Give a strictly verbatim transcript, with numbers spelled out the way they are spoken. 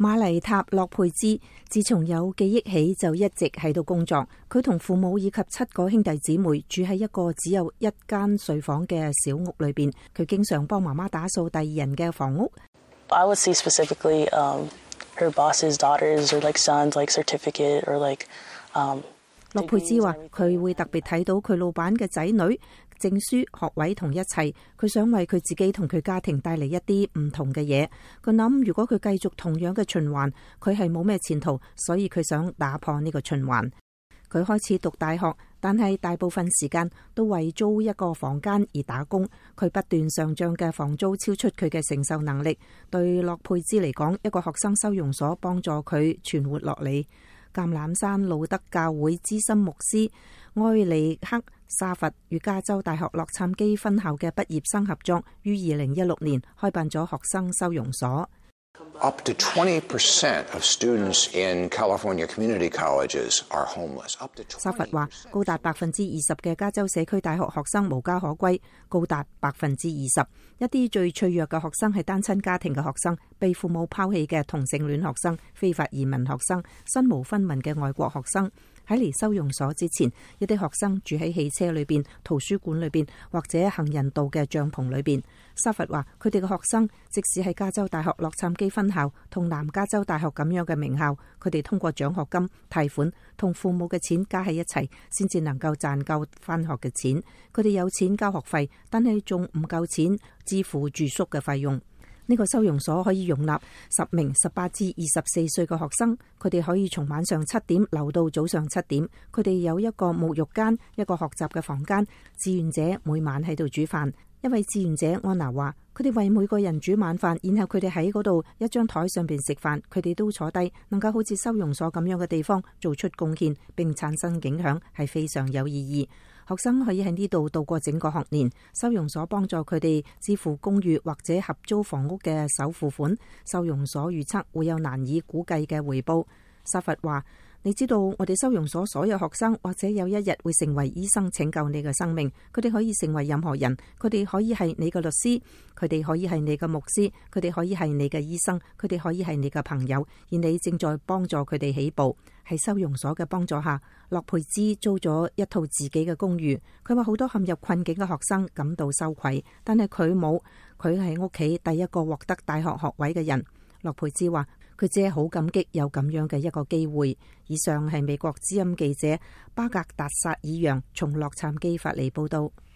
瑪麗塔·洛佩茲自從有記憶起就一直喺度工作。佢同父母以及七個兄弟姊妹住喺一個只有一間睡房嘅小屋裏邊。佢經常幫媽媽打掃第二人嘅房屋。 I would see specifically, um, her boss's daughters or like sons, like certificate or like, um, 洛佩茲話佢會特別睇到佢老闆嘅仔女證書、學位同一切，佢想為佢自己同佢家庭帶嚟一啲唔同嘅嘢。佢諗如果佢繼續同樣嘅循環，佢係冇咩前途，所以佢想打破呢個循環。佢開始讀大學，但係大部分時間都為租一個房間而打工。佢不斷上漲嘅房租超出佢嘅承受能力。對洛佩茲嚟講，一個學生收容所幫助佢存活落嚟。橄欖山路德教會資深牧師埃利克沙佛與加州大學洛杉磯分校嘅畢業生合作，於二零一六年開辦咗學生收容所。 Up to twenty percent of students in California community colleges are homeless. 沙佛話，高達百分之二十嘅加州社區大學學生無家可歸，高達百分之二十。一啲最脆弱嘅學生係單親家庭嘅學生，被父母拋棄嘅同性戀學生、非法移民學生、身無分文嘅外國學生。喺嚟收容所之前，一啲學生住喺汽車裏邊、圖書館裏邊或者行人道嘅帳篷裏邊。沙佛話，佢哋嘅學生即使係加州大學洛杉磯分校同南加州大學咁樣嘅名校，佢哋通過獎學金、貸款同父母嘅錢加喺一齊，先至能夠賺夠返學嘅錢。佢哋有錢交學費，但係仲唔夠錢支付住宿嘅費用。呢個收容所可以容納十名十八至二十四歲嘅學生，佢哋可以從晚上七點留到早上七點。佢哋有一個沐浴間、一個學習嘅房間。志願者每晚喺度煮飯。一位志願者安娜話，佢哋為每個人煮晚飯，然後佢哋喺嗰度一張台上邊食飯。佢哋都坐低，能夠好似收容所咁樣嘅地方做出貢獻並產生影響，係非常有意義。學生可以喺呢度度過整個學年。收容所幫助佢哋支付公寓或者合租房屋嘅首付款。收容所預測會有難以估計嘅回報。沙佛話，你知道我哋收容所所有學生或者有一日會成為醫生，拯救你嘅生命。佢哋可以成為任何人，佢哋可以係你嘅律師，佢哋可以係你嘅牧師，佢哋可以係你嘅醫生，佢哋可以係你嘅朋友，而你正在幫助佢哋起步。喺收容所嘅幫助下，洛佩茲租咗一套自己嘅公寓。佢話好多陷入困境嘅學生感到羞愧，但係佢冇，佢係屋企第一個獲得大學學位嘅人。洛佩茲話佢只係好感激有咁樣嘅一個機會。以上係美國之音記者巴格達薩爾揚從洛杉磯發嚟報道。